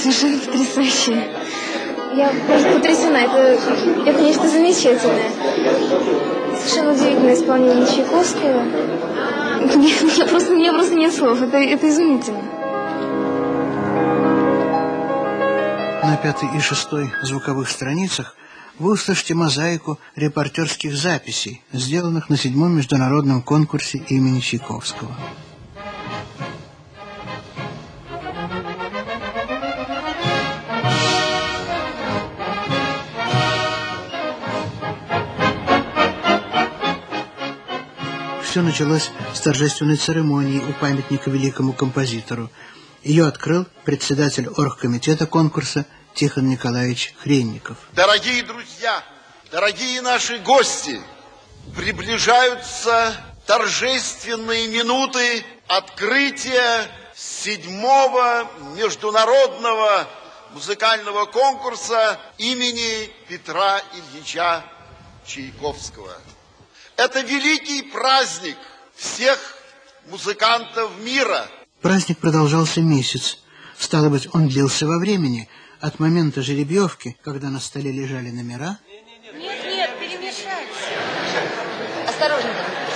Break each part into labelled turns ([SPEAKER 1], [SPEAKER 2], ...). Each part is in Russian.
[SPEAKER 1] совершенно потрясающе. Я просто потрясена. Это нечто замечательное. Совершенно удивительное исполнение Чайковского. У меня просто нет слов. Это изумительно.
[SPEAKER 2] На 5 и 6 звуковых страницах вы услышите мозаику репортерских записей, сделанных на 7-м международном конкурсе имени Чайковского. Все началось с торжественной церемонии у памятника великому композитору. Ее открыл председатель оргкомитета конкурса Тихон Николаевич Хренников.
[SPEAKER 3] Дорогие друзья, дорогие наши гости, приближаются торжественные минуты открытия 7-го международного музыкального конкурса имени Петра Ильича Чайковского. Это великий праздник всех музыкантов мира.
[SPEAKER 2] Праздник продолжался месяц. Стало быть, он длился во времени, от момента жеребьевки, когда на столе лежали номера.
[SPEAKER 4] Нет, перемешать. Осторожно.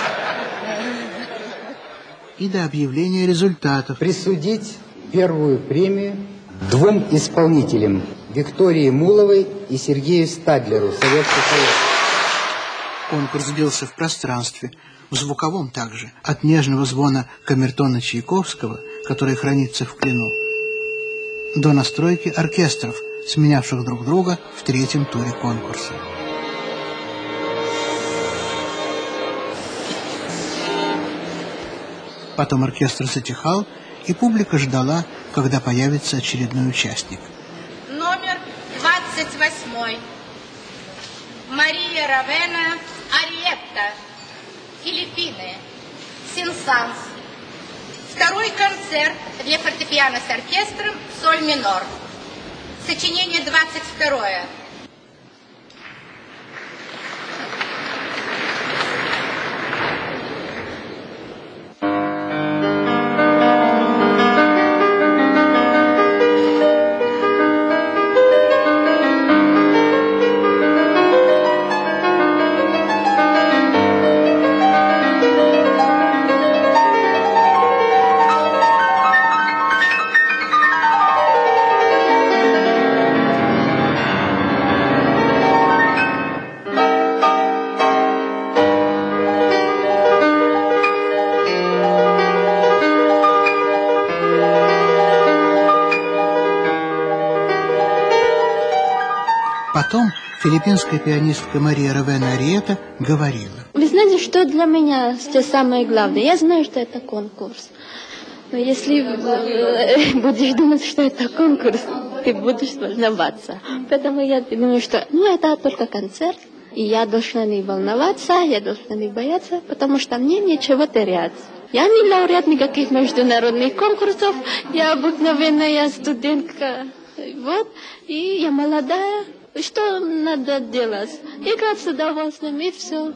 [SPEAKER 2] И до объявления результатов.
[SPEAKER 5] Присудить первую премию 2 исполнителям: Виктории Муловой и Сергею Стадлеру, Советский Союз.
[SPEAKER 2] Конкурс длился в пространстве, в звуковом также, от нежного звона камертона Чайковского, который хранится в Клину, до настройки оркестров, сменявших друг друга в 3-м туре конкурса. Потом оркестр затихал, и публика ждала, когда появится очередной участник.
[SPEAKER 4] Номер 28. Мария Равена Ариетта, Филиппины, Сен-Санс. Второй концерт для фортепиано с оркестром «Соль минор». Сочинение 22.
[SPEAKER 2] Потом филиппинская пианистка Мария Равена Ариетта говорила.
[SPEAKER 1] Вы знаете, что для меня самое главное? Я знаю, что это конкурс. Но если будешь думать, что это конкурс, ты будешь волноваться. Поэтому я думаю, что это только концерт. И я должна не волноваться, я должна не бояться, потому что мне нечего терять. Я не лауреат никаких международных конкурсов, я обыкновенная студентка. Вот, и я молодая. Что надо делать? Играть с удовольствием, и все.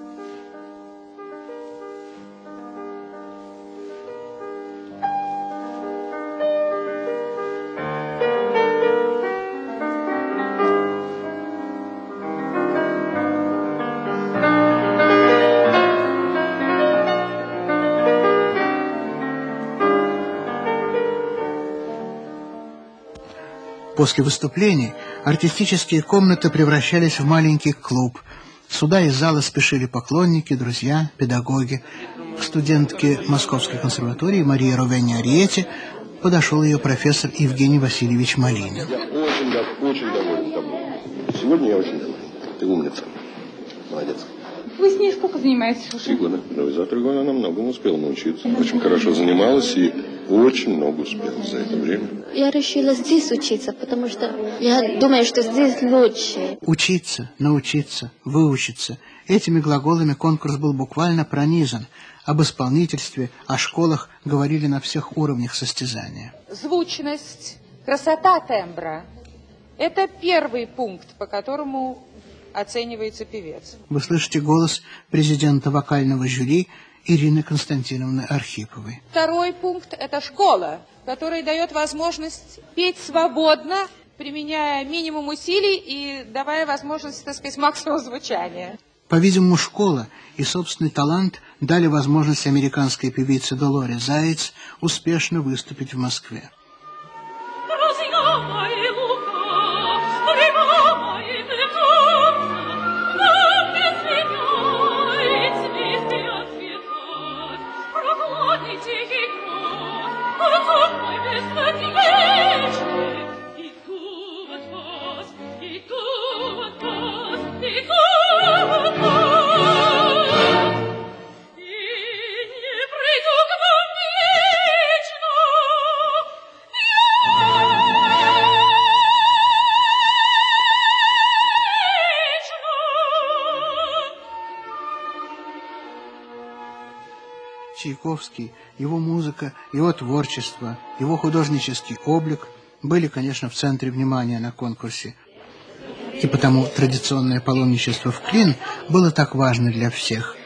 [SPEAKER 2] После выступлений артистические комнаты превращались в маленький клуб. Сюда из зала спешили поклонники, друзья, педагоги. К студентке Московской консерватории Марии Равене Ариетте подошел ее профессор Евгений Васильевич Малинин.
[SPEAKER 6] Я очень доволен тобой. Сегодня я очень доволен. Ты умница. Молодец.
[SPEAKER 7] Вы с ней сколько занимаетесь уже?
[SPEAKER 6] 3 года. Но за 3 года она многому успела научиться. Очень хорошо занималась и очень много успела за это время.
[SPEAKER 1] Я решила здесь учиться, потому что я думаю, что здесь лучше.
[SPEAKER 2] Учиться, научиться, выучиться. Этими глаголами конкурс был буквально пронизан. Об исполнительстве, о школах говорили на всех уровнях состязания.
[SPEAKER 7] Звучность, красота тембра – это первый пункт, по которому оценивается певец.
[SPEAKER 2] Вы слышите голос президента вокального жюри Ирины Константиновны Архиповой.
[SPEAKER 7] Второй пункт – это школа, которая дает возможность петь свободно, применяя минимум усилий и давая возможность, так сказать, максимум звучания.
[SPEAKER 2] По-видимому, школа и собственный талант дали возможность американской певице Долоре Заяц успешно выступить в Москве. Чайковский, его музыка, его творчество, его художнический облик были, конечно, в центре внимания на конкурсе. И потому традиционное паломничество в Клин было так важно для всех.